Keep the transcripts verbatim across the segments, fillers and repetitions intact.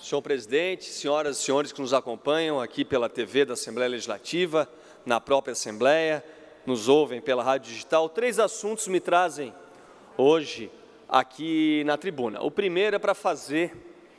senhor presidente, senhoras e senhores que nos acompanham aqui pela T V da Assembleia Legislativa, na própria Assembleia, nos ouvem pela Rádio Digital, três assuntos me trazem hoje aqui na tribuna. O primeiro é para fazer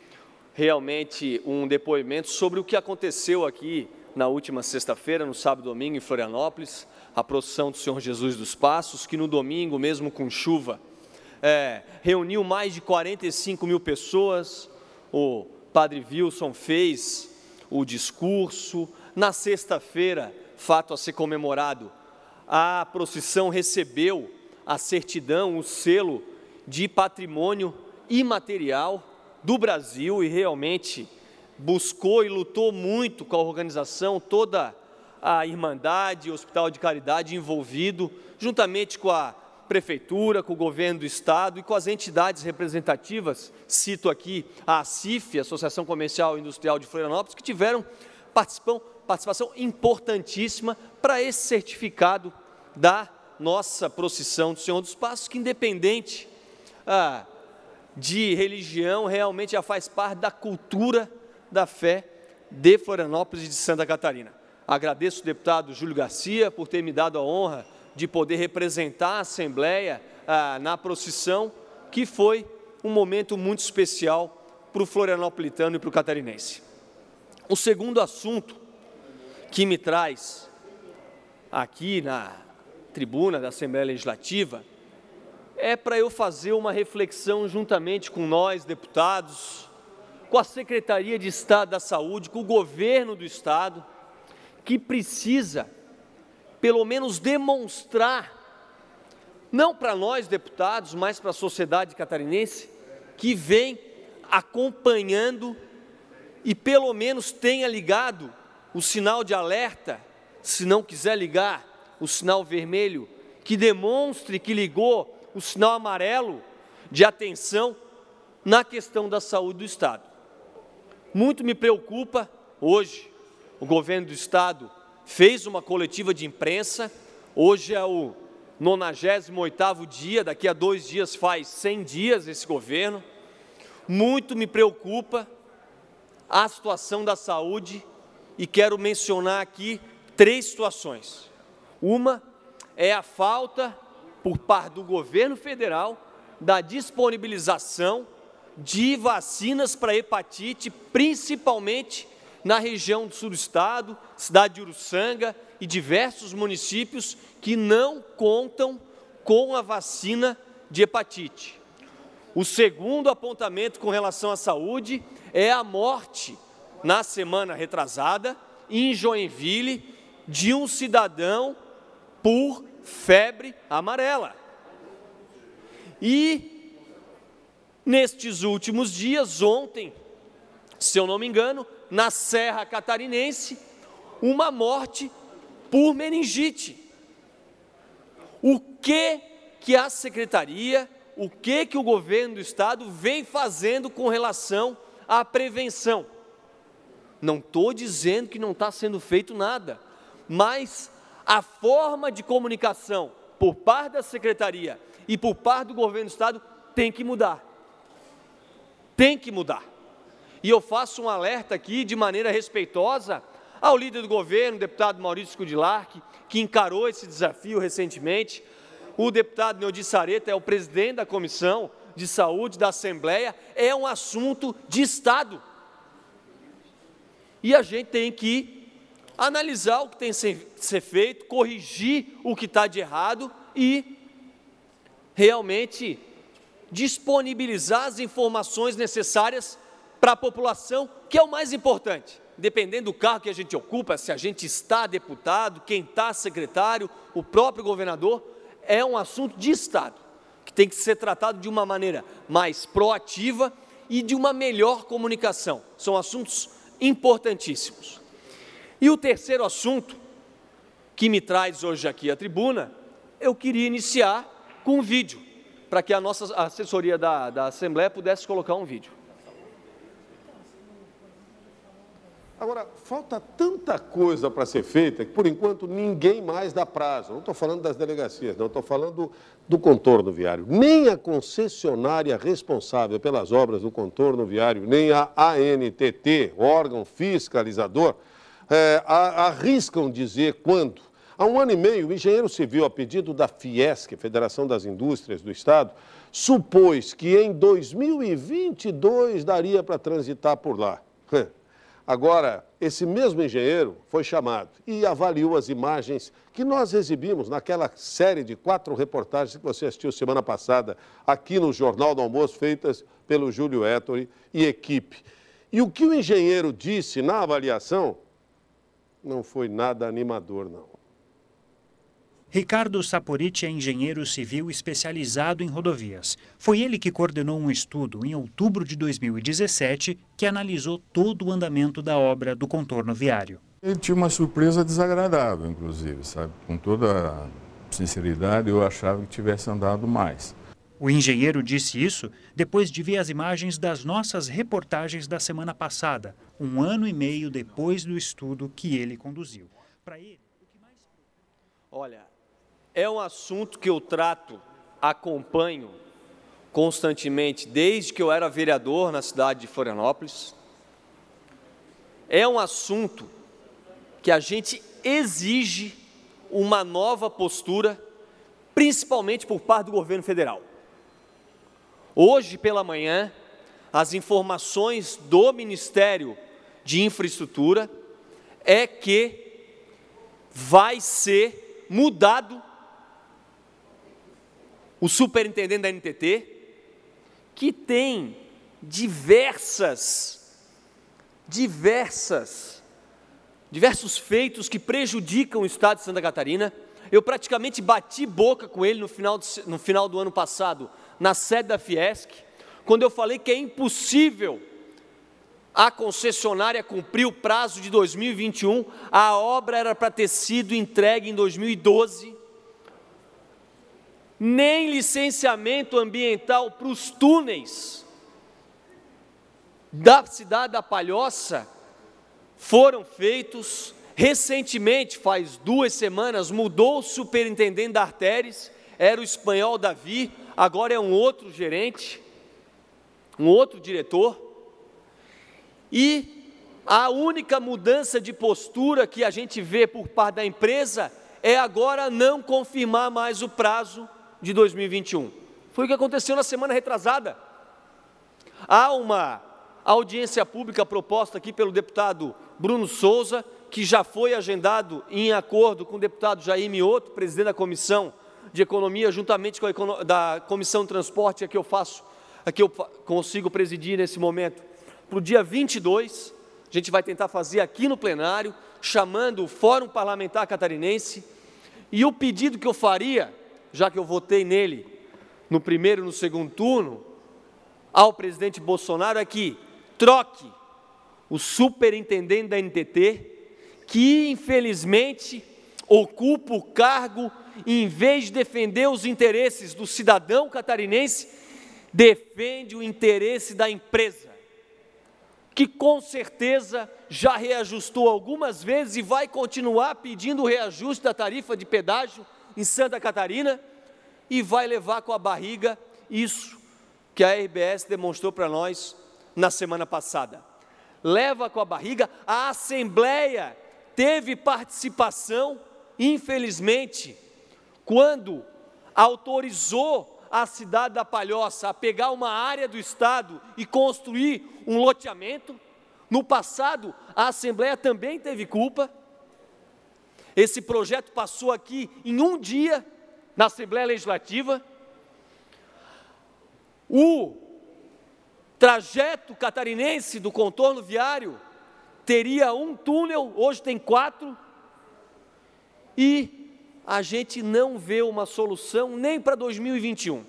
realmente um depoimento sobre o que aconteceu aqui na última sexta-feira, no sábado e domingo, em Florianópolis, a procissão do Senhor Jesus dos Passos, que no domingo, mesmo com chuva, é, reuniu mais de quarenta e cinco mil pessoas. O padre Wilson fez o discurso. Na sexta-feira, fato a ser comemorado, a procissão recebeu a certidão, o selo de patrimônio imaterial do Brasil e realmente buscou e lutou muito com a organização, toda a Irmandade, o Hospital de Caridade envolvido, juntamente com a Prefeitura, com o Governo do Estado e com as entidades representativas, cito aqui a ACIF, Associação Comercial e Industrial de Florianópolis, que tiveram participação, participação importantíssima para esse certificado da nossa procissão do Senhor dos Passos, que independente ah, de religião, realmente já faz parte da cultura da fé de Florianópolis e de Santa Catarina. Agradeço ao deputado Júlio Garcia por ter me dado a honra de poder representar a Assembleia ah, na procissão, que foi um momento muito especial para o florianopolitano e para o catarinense. O segundo assunto que me traz aqui na tribuna da Assembleia Legislativa é para eu fazer uma reflexão juntamente com nós, deputados, com a Secretaria de Estado da Saúde, com o Governo do Estado, que precisa pelo menos demonstrar, não para nós deputados, mas para a sociedade catarinense, que vem acompanhando e pelo menos tenha ligado o sinal de alerta, se não quiser ligar o sinal vermelho, que demonstre que ligou o sinal amarelo de atenção na questão da saúde do Estado. Muito me preocupa, hoje, o Governo do Estado fez uma coletiva de imprensa, hoje é o nonagésimo oitavo dia, daqui a dois dias faz cem dias esse governo. Muito me preocupa a situação da saúde e quero mencionar aqui três situações. Uma é a falta, por parte do governo federal, da disponibilização de vacinas para hepatite, principalmente na região do sul do estado, cidade de Uruçanga e diversos municípios que não contam com a vacina de hepatite. O segundo apontamento com relação à saúde é a morte, na semana retrasada, em Joinville, de um cidadão por febre amarela. E, nestes últimos dias, ontem, se eu não me engano, na Serra Catarinense, uma morte por meningite. O que que a Secretaria, o que que o Governo do Estado vem fazendo com relação à prevenção? Não estou dizendo que não está sendo feito nada, mas a forma de comunicação por parte da Secretaria e por parte do Governo do Estado tem que mudar. Tem que mudar. E eu faço um alerta aqui de maneira respeitosa ao líder do governo, o deputado Maurício Kudlark, que encarou esse desafio recentemente. O deputado Neudi Sareta é o presidente da Comissão de Saúde da Assembleia. É um assunto de Estado. E a gente tem que analisar o que tem que ser feito, corrigir o que está de errado e realmente disponibilizar as informações necessárias para a população, que é o mais importante. Dependendo do cargo que a gente ocupa, se a gente está deputado, quem está secretário, o próprio governador, é um assunto de Estado, que tem que ser tratado de uma maneira mais proativa e de uma melhor comunicação. São assuntos importantíssimos. E o terceiro assunto que me traz hoje aqui à tribuna, eu queria iniciar com um vídeo, para que a nossa assessoria da, da Assembleia pudesse colocar um vídeo. Agora, falta tanta coisa para ser feita que, por enquanto, ninguém mais dá prazo. Não estou falando das delegacias, não, estou falando do contorno viário. Nem a concessionária responsável pelas obras do contorno viário, nem a A N T T, órgão fiscalizador, é, arriscam dizer quando. Há um ano e meio, o engenheiro civil, a pedido da Fiesc, Federação das Indústrias do Estado, supôs que em dois mil e vinte e dois daria para transitar por lá. Agora, esse mesmo engenheiro foi chamado e avaliou as imagens que nós exibimos naquela série de quatro reportagens que você assistiu semana passada aqui no Jornal do Almoço, feitas pelo Júlio Ettore e equipe. E o que o engenheiro disse na avaliação não foi nada animador, não. Ricardo Saporiti é engenheiro civil especializado em rodovias. Foi ele que coordenou um estudo em outubro de dois mil e dezessete que analisou todo o andamento da obra do contorno viário. Ele tinha uma surpresa desagradável, inclusive, sabe? Com toda sinceridade, eu achava que tivesse andado mais. O engenheiro disse isso depois de ver as imagens das nossas reportagens da semana passada, um ano e meio depois do estudo que ele conduziu. Para ele, o que mais... Olha, é um assunto que eu trato, acompanho constantemente desde que eu era vereador na cidade de Florianópolis. É um assunto que a gente exige uma nova postura, principalmente por parte do governo federal. Hoje pela manhã, as informações do Ministério de Infraestrutura é que vai ser mudado o superintendente da N T T, que tem diversas, diversas, diversos feitos que prejudicam o estado de Santa Catarina. Eu praticamente bati boca com ele no final, do, no final do ano passado, na sede da Fiesc, quando eu falei que é impossível a concessionária cumprir o prazo de dois mil e vinte e um, a obra era para ter sido entregue em dois mil e doze, nem licenciamento ambiental para os túneis da cidade da Palhoça foram feitos. Recentemente, faz duas semanas, mudou o superintendente da Artéres, era o espanhol Davi, agora é um outro gerente, um outro diretor, e a única mudança de postura que a gente vê por parte da empresa é agora não confirmar mais o prazo de dois mil e vinte e um. Foi o que aconteceu na semana retrasada. Há uma audiência pública proposta aqui pelo deputado Bruno Souza, que já foi agendado em acordo com o deputado Jair Mioto, presidente da Comissão de Economia, juntamente com a da Comissão de Transporte, a que eu faço, a que eu consigo presidir nesse momento, para o dia vinte e dois, a gente vai tentar fazer aqui no plenário, chamando o Fórum Parlamentar Catarinense, e o pedido que eu faria, já que eu votei nele no primeiro e no segundo turno, ao presidente Bolsonaro, é que troque o superintendente da N T T, que infelizmente ocupa o cargo e, em vez de defender os interesses do cidadão catarinense, defende o interesse da empresa, que com certeza já reajustou algumas vezes e vai continuar pedindo o reajuste da tarifa de pedágio em Santa Catarina, e vai levar com a barriga isso que a R B S demonstrou para nós na semana passada. Leva com a barriga. A Assembleia teve participação, infelizmente, quando autorizou a cidade da Palhoça a pegar uma área do estado e construir um loteamento. No passado, a Assembleia também teve culpa. Esse projeto passou aqui em um dia, na Assembleia Legislativa. O trajeto catarinense do contorno viário teria um túnel, hoje tem quatro, e a gente não vê uma solução nem para dois mil e vinte e um.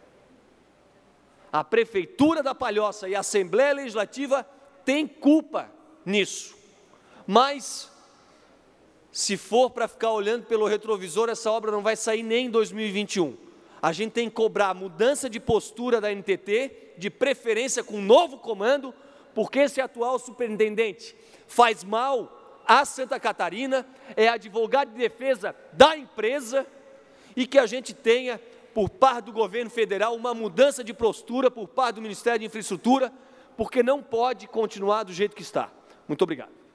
A Prefeitura da Palhoça e a Assembleia Legislativa têm culpa nisso, mas se for para ficar olhando pelo retrovisor, essa obra não vai sair nem em dois mil e vinte e um. A gente tem que cobrar mudança de postura da N T T, de preferência com um novo comando, porque esse atual superintendente faz mal à Santa Catarina, é advogado de defesa da empresa, e que a gente tenha, por parte do governo federal, uma mudança de postura por parte do Ministério de Infraestrutura, porque não pode continuar do jeito que está. Muito obrigado.